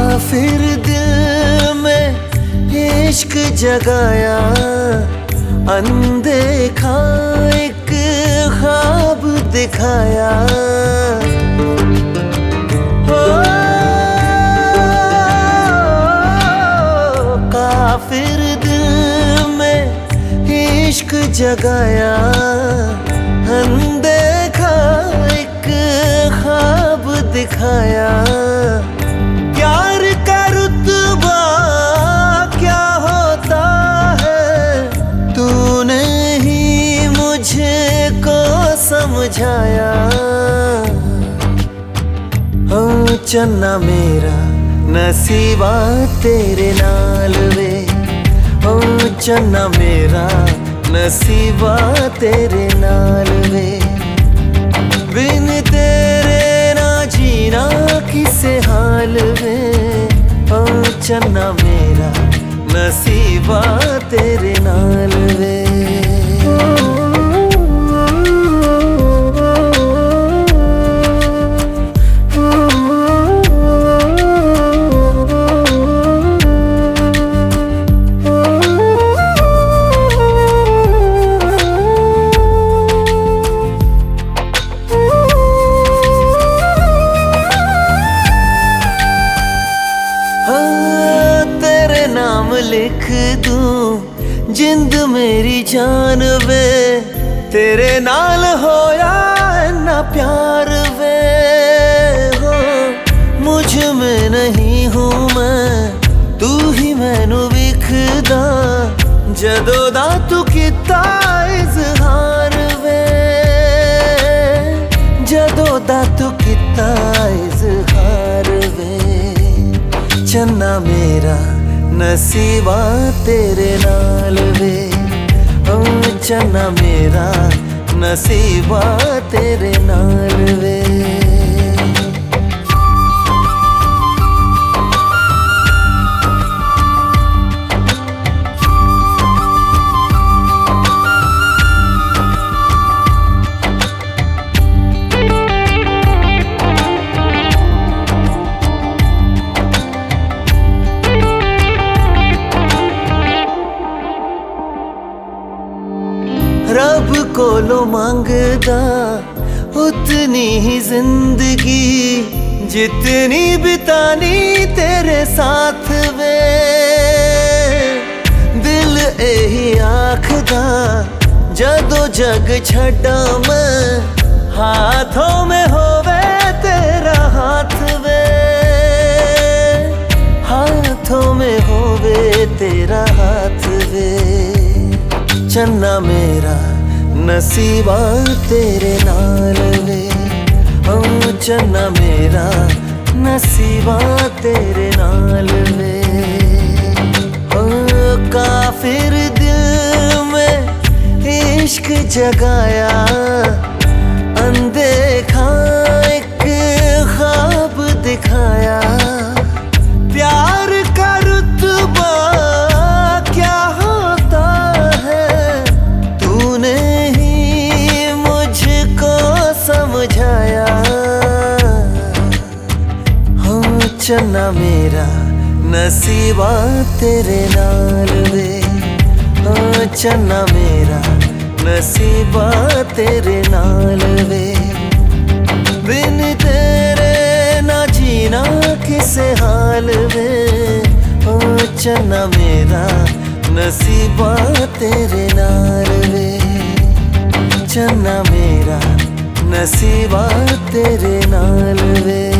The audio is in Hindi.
काफिर दिल में इश्क जगाया, अनदेखा एक ख्वाब दिखाया। हो काफिर दिल में इश्क जगाया, अनदेखा एक ख्वाब दिखाया। प्यार का रुतबा क्या होता है, तूने ही मुझे को समझाया। ओ चन्ना मेरा नसीबा तेरे नाल वे, ओ चन्ना मेरा नसीबा तेरे नाल वे। बिन तेरे ना जीना किसे हाल में, ओ चन्ना मेरा नसीबा तेरे नाल वे। नाम लिख दूं जिंद मेरी जान वे, तेरे नाल होया ना प्यार वे। हो मुझ में नहीं हूँ मैं, तू ही मैनू विखदा, जदों दा तू कीता इज़हार वे, जदों दा तू कीता इज़हार वे। चन्ना मेरा नसीबा तेरे नाल वे, ओ चन्ना मेरा नसीबा तेरे नाल वे। रब कोलो मांगदा उतनी ही जिंदगी, जितनी बितानी तेरे साथ वे। दिल यही आखदा जदों जग छड्डा मैं, हाथों में होवे तेरा हाथ वे, हाथों में होवे तेरा हाथ वे। चन्ना मेरा नसीबा तेरे नाल वे, ओ चन्ना मेरा नसीबा तेरे नाल वे। ओ काफिर दिल में इश्क जगाया, अनदेखा एक ख्वाब दिखाया। प्यार का रुतबा क्या होता है, तूने ही मुझको समझाया। हो चन्ना मेरा नसीबा तेरे नाल वे, हो चन्ना मेरा नसीबा तेरे नाल वे। बिन तेरे ना जीना किसे हाल में, ओ चन्ना मेरा नसीबा तेरे नाल वे। चन्ना मेरा नसीबा तेरे नाल वे।